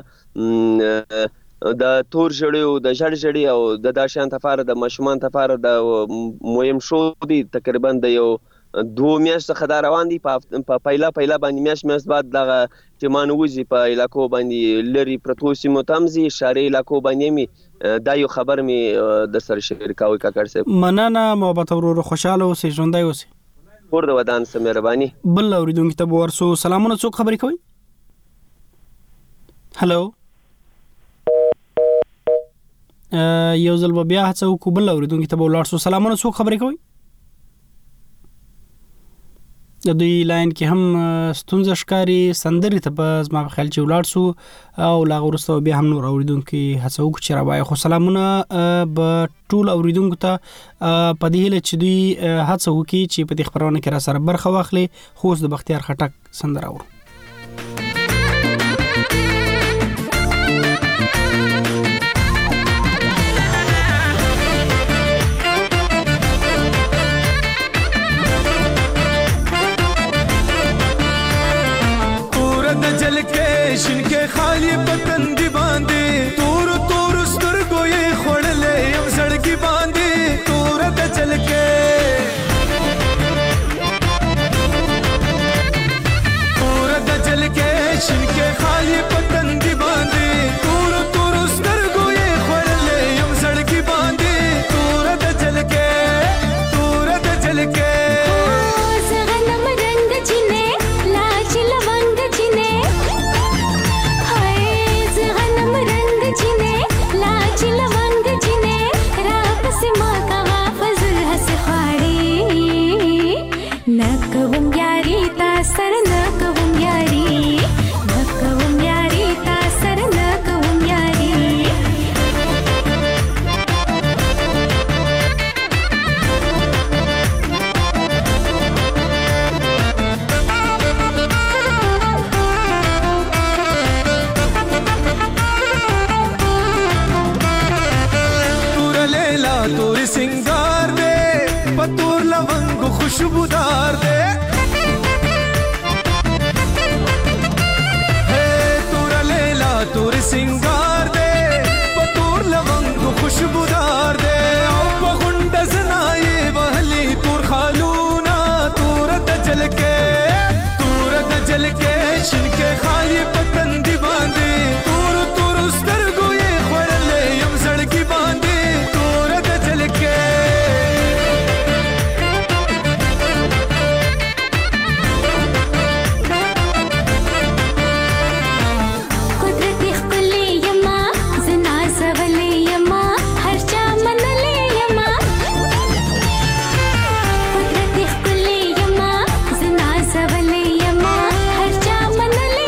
د تور جړی او د جړ جړی او د داشان تفاره د ماشومان تفاره د مهم شو دي تقریبا د یو 2 میاشتې څخه دا روان دي په پایله باندې میاشت بعد دغه تیمانوزي په علاقو باندې لري پروتوسی متمزي شاري علاقو باندې می دا یو خبر می د سره شریکاوي کاکړ صاحب مننه محبت ورور خوشاله اوسې ژوندۍ اوسې پور د ودان سره مهرباني بل اوریدونکو ته ورسو سلامونه څوک خبرې کوي هالو یو ځل بیا هڅه وکړو بل اوریدونکو ته ورسو سلامونه څوک خبرې کوي د دوی لاین کې هم ستونزه ښکاری سندري ته په ما په خیال چې ولاړ سو او لا ورسته بیا هم نور اوریدونکو هڅه وکړي چې راوای خو سلامونه به ټول اوریدونکو ته په دې هله چې دوی هڅه وکړي چې په دې خبرونه کې را سره برخه واخلي خو د بختیار خټک سندره اورو شنکه خالی پتن دی باندې تور تور سترګو یې خړلې یم سړکی باندې تور د چلکه شنکه خالی پتن دی باندې تور تور سترګو یې خړلې یم سړکی باندې تور د چلکه زغنم رنگ چینه لاچ لونگ چینه सिंगार दे पतूर लवंग खुशबूदार दे हे तूरा लेला तूर सिंगार दे पतूर लवंग खुशबूदार दे ओ बगुंड जनाए वहली तूर खालूना तूर दजल के शिनके खाली पतन दी बांधे तूर तूर उस्तर गोये खड़ले यम सड़की बांधे तूर दजल के कुदरती खुली यमा जना सवले यमा हर चा मनले यमा कुदरती खुली यमा जना सवले यमा हर चा मनले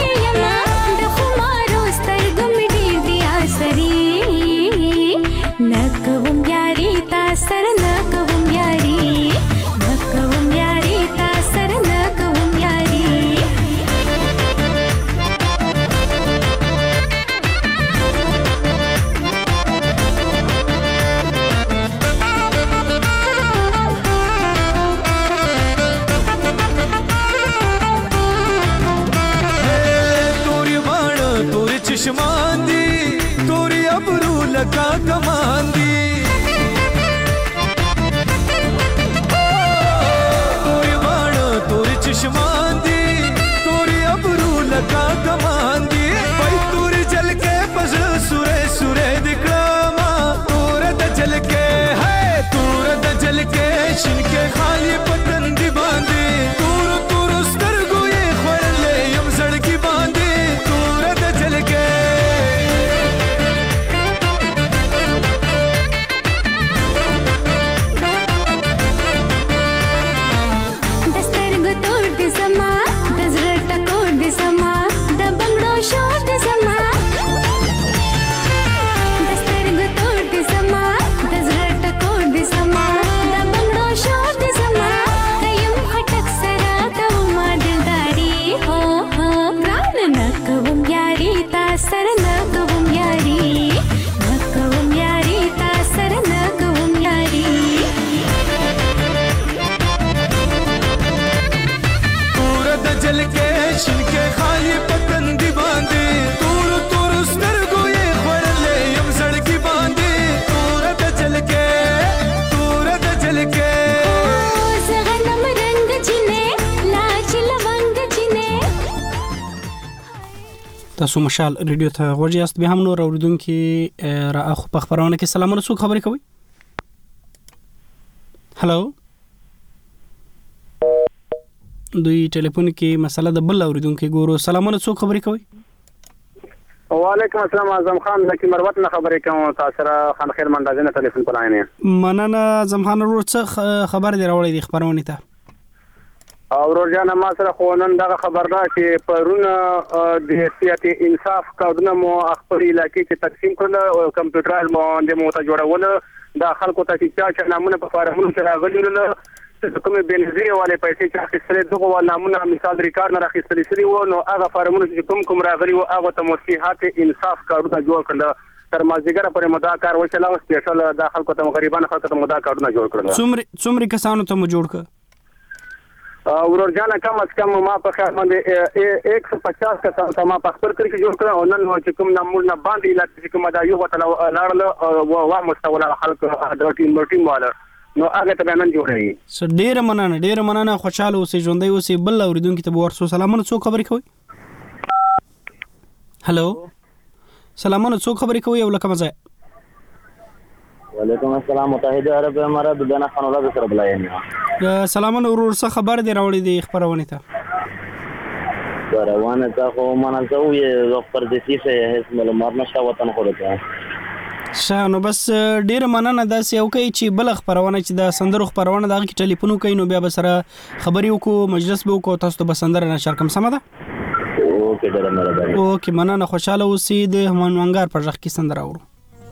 تاسو مشال ریډیو ته غوږ یاست. به هم نور اوریدونکو را اخو په خبرونه کې سلامونه څوک خبرې کوي؟ هلو دوی ټلیفون کې مسله د بل اوریدونکو ګورو. سلامونه څوک خبرې کوي؟ وعلیکم السلام. اعظم خان لکه مروت نه خبرې کوم. تاسو سره خان خیر منډازي نه ټلیفون په لاین یم. مننه اعظم خان ورور څه خبر دی راوړی دی خبرونه ته؟ او ورجانه ما سره خو نن دغه خبر ده چې پرونه د سیاست انصاف کارونه مو خپل علاقې کې تقسیم کړل او کمپیوټر باندې مو ته جوړول د خلکو ته چې نامونه په فارمونو سره راغلي ول کومې بنظیر والے پیسې چې اخیستلې دغه نامونه مثال ریکارډ نه راخیستلې سری و نو هغه فارمونو چې کوم راغلي و هغه ته مصلحت انصاف کارونه جوړ کړل. تر مازیګر پورې مدا کار وشلاو سپیشل د خلکو ته غریبانو خلکو ته مدا کارونه جوړ کړل. څومره کسانو ته مو جوړ کړ؟ ورجانه کم از کم ما په خیال باندې 150 کسان ته ما په خپل کړی جوړ کړ او نن چې کوم نمونه باندې علاقې چې کوم دا یو وته لاړل او مستوله خلک د ټیم والا نو هغه ته نن جوړی. ډیر مننه خوشاله اوسې ژوندۍ اوسې. بل اوریدونکو ته ورسو سلامونه څوک خبرې کوي؟ هلو سلامونه څوک خبرې کوي؟ یو لکه مزه. وعلیکم السلام. متحده عرب امارات د بنا خان الله سره بلایم. سلامونه ورور څه خبر دی راوړی دی خبرونه ته؟ روانه تا خو مانه ته وي پر دې چې هیڅ معلومات نشته وطن خورته. نو بس ډیر مننه. داسې یو کوي چې بل خبرونه چې د سندرو خبرونه دغه کې ټلیفون کوي نو بیا به سره خبرې وکړو مجلس به وکړو تاسو ته به سندره نشر کوم. سم ده؟ اوکې ډیر مهرباني. اوکې مننه خوشاله اوسې. د همان منګار پر ځخ کې سندره اورو.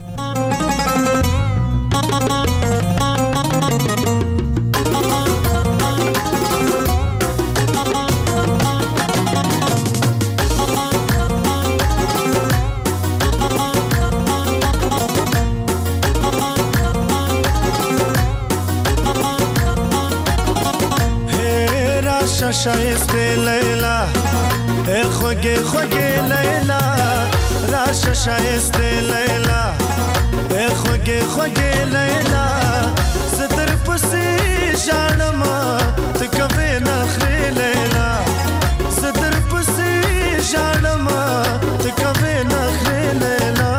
شایسته لیلا ای خوگه لیلا راشه شایسته لیلا ای خوگه لیلا زدر پسی جانما تکوی نخری لیلا زدر پسی جانما تکوی نخری لیلا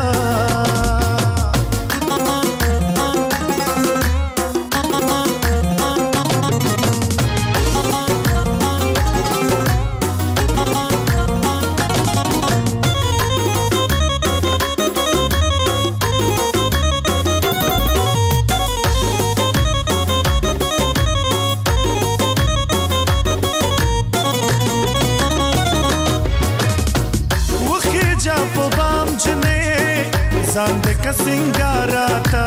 زند کا سنگاراتا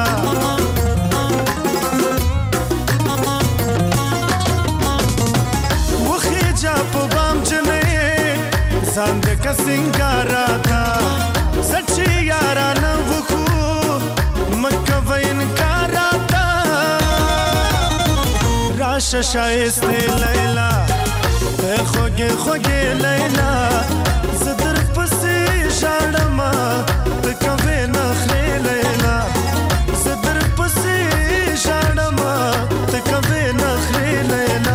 وخی جا په بام جنې زند کا سنگاراتا سچي یارانه وخو مکه وین کاراتا راشه شایسته لیلا خوږه لیلا زدر پسې ژړما تکوي نخري لیلا زدر پسې ژړما تکوي نخري لیلا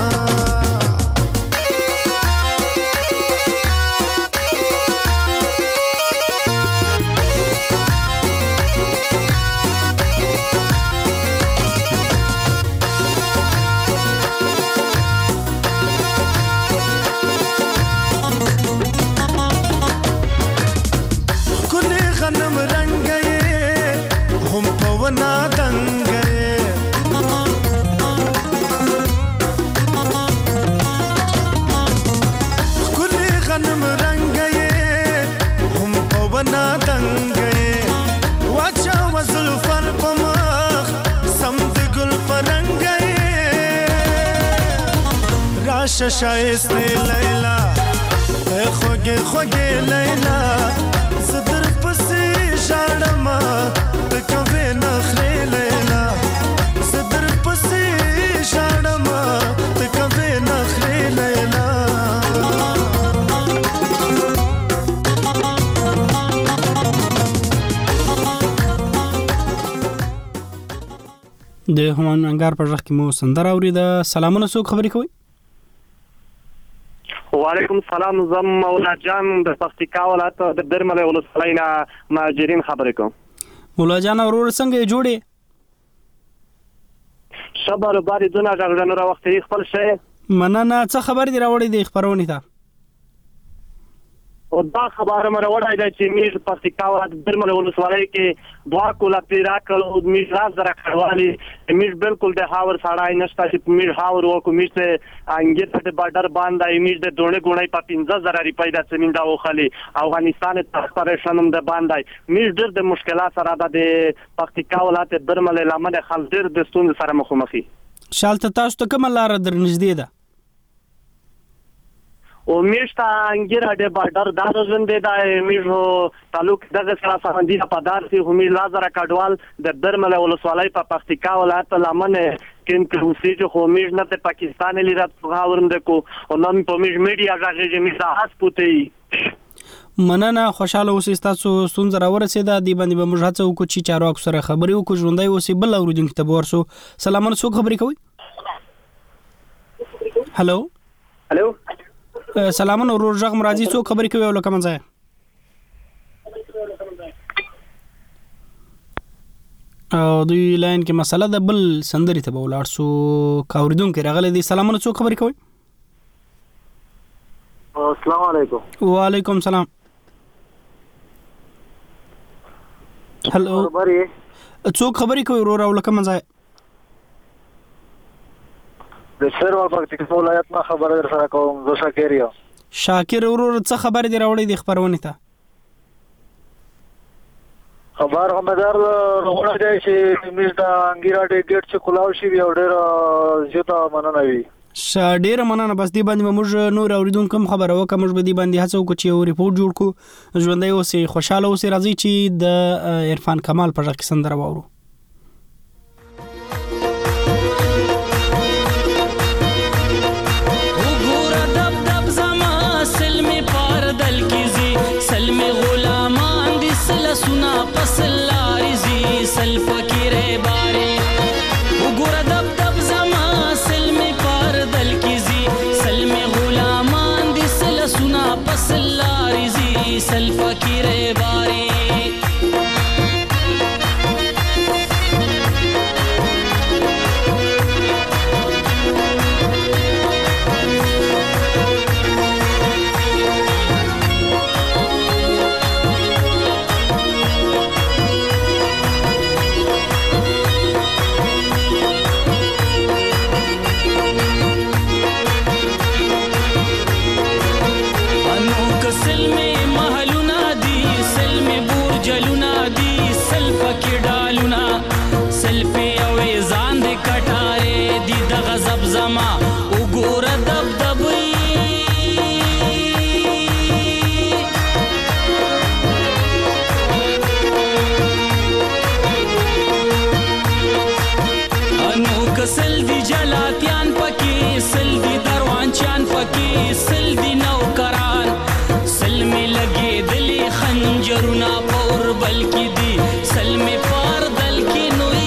شایسته لیلا خوږه لیلا زدر پسې ژړما تکوي نخري لیلا زدر پسې ژړما تکوي نخري لیلا د همان انګار پر ځخ کې مو سندره اوريده. سلامونه څوک خبرې کوي؟ وعلیکم السلام. زم مولا جان د پکتیکا ولایت د برمله ولسوالۍ نه مهاجرین خبرې کوم. مولا جان ورور څنګه جوړې؟ شبر باري دونه غږ نه وخت یې خپل شي. مننه. څه خبر دی راوړې د خبرونې ته؟ او دا خبره مې راوړای دا چې میز پکتیکا ولایت برمله ولسوالۍ کې دوا کولا پیرا کړو میز راز درا کړوالي میز بالکل د هاور ساړای نشته چې میز هاور وکو میز ته انګیت د بارډر باندې میز د دونه ګونای په 15000 روپۍ د زميندا وخلي افغانستان ته پریشانم د باندې میز د مشکلات سره د پکتیکا ولایت برمله لامل خلدر د ستون سره مخامخي. شالته تاسو ته کوم لار درنږدې ده؟ او میشتا انګیرا د بارډر د ژوندې د میژو تعلق دغه سره سمندي په دارسي همي لازر کډوال د برمله ولسوالۍ په پکتیکا ولایت لمنه کین کروسی چې خو میژ نه د پاکستان لیرات غاورم دکو او نن په میژ میډیا غږی میژه حس پوتې. مننه. خوشاله اوسئ. تاسو ستونزه راورسېده دی باندې به موږ هڅه وکړو چې چارواکو سره خبرې وکړو ژوندۍ اوسئ. بل اوریدونکو ته ورسو. سلامونه. څوک خبرې کوي؟ هلو هلو سلامونه ورور ژغ مرادي. څوک خبرې کوي او له کوم ځای؟ او دوی لاین کې مسله ده. بل سندري ته به ولاړ سو. کاوریدونکو راغلي دي. سلامونه. څوک خبرې کوي؟ السلام علیکم. وعلیکم السلام. هلو څوک خبرې کوي ورور او له کوم ځای؟ د سرور پکتیکا ولایت نه خبره در سره کوم. زه شاکر یم. شاکر ورور څه خبر دی راوړې د خبرونه ته؟ خبر هم در روغړه دی چې میز د انګیرا د ګیټ چې کلاو شي بیا ډېر زیاته مننه وي. ډېر مننه. بس دی باندې موږ نور اوریدونکو خبره وکړو. موږ به دی باندې هڅه وکړو چې یو ریپورت جوړ کړو. ژوندۍ اوسئ. خوشاله اوسئ. راځي چې د عرفان کمال په ژغ کې سندره واورو. सुना पसलारी जी सल फकीरे बारे उगुर दब दब जमा सल में पार दल की जी सल में गुलामान दी सल सुना पसलारी जी सल फकीरे बारे زما وګوره دبدبې انو کسل دی جلاتیان پکې سل دی دروانچان پکې سل دی نوکران سل می لګې دلی خنجرونه پور بلکی دی سل می پار دل کې نوې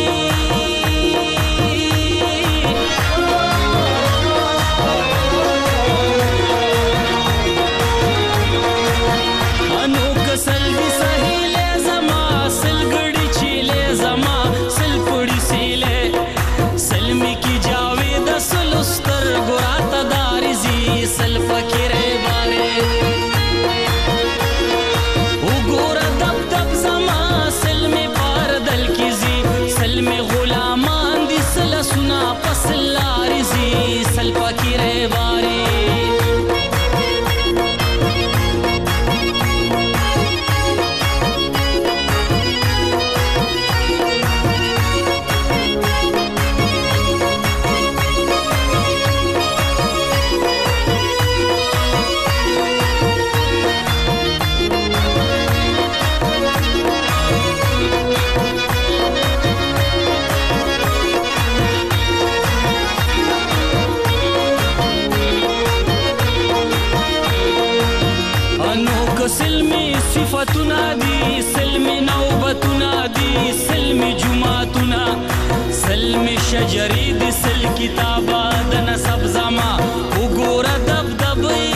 صفتنا دي سلم نوبتنا دي سلم جمعتنا سلم شجري دي سل كتابة د نسب زما وګوره دبدبې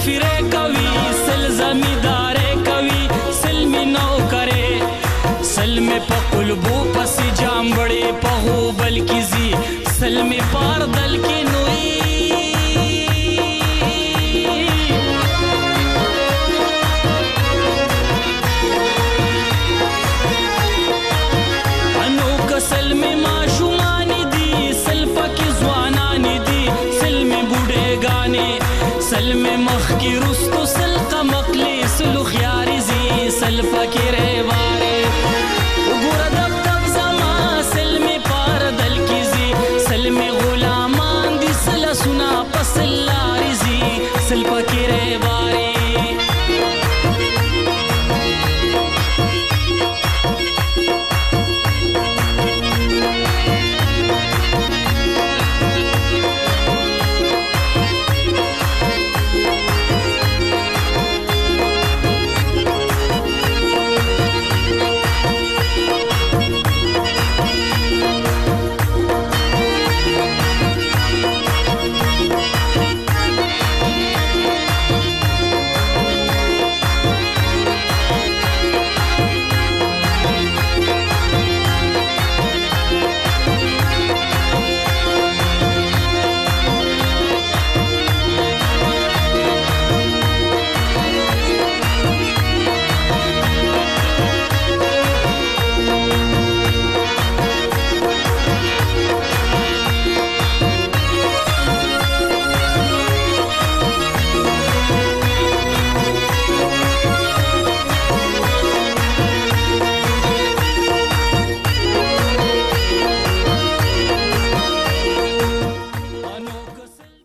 مسافرې کوي سل زمیندارې کوي سل می نو کرے سل می په قلبو پسې جامبړې په غوبل کې زی سل می پار دل کې نوې انو کسل می ماشومان دي سل پکې ځوانان دي سل می بوډه غانې سل می مخ کې رستو سل قمقلې سلو خياري زي سل پکې رهواره وګور دب دب زما سل می پار دل کې زي سل می غلامان دي سل سنا پسلا